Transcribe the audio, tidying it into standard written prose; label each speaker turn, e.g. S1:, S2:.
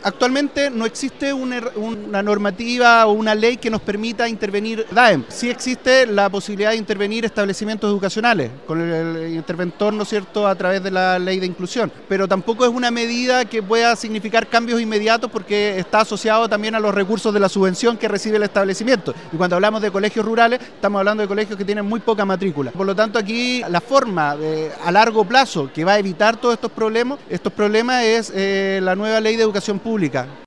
S1: Actualmente no existe una normativa o una ley que nos permita intervenir DAEM. Sí existe la posibilidad de intervenir establecimientos educacionales con el interventor, ¿no es cierto?, a través de la ley de inclusión, pero tampoco es una medida que pueda significar cambios inmediatos porque está asociado también a los recursos de la subvención que recibe el establecimiento. Y cuando hablamos de colegios rurales, estamos hablando de colegios que tienen muy poca matrícula. Por lo tanto, aquí la forma a largo plazo que va a evitar todos estos problemas es la nueva ley de educación pública.